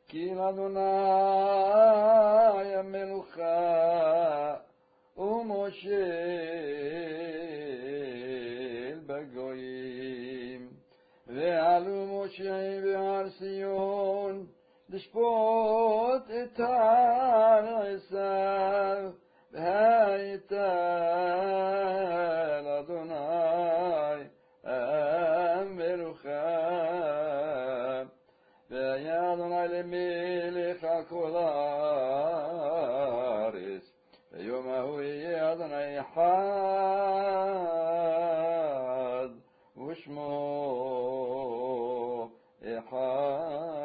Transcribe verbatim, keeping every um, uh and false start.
כי לאדוני המלוכה ומושל בגויים. ועלו משה בהר ציון לשפוט את עשיו, והייתה לאדוני המלוכה. והיה אדוני למלך על כל הארץ, ביום ההוא יהיה אדוני אחד ושמו אחד.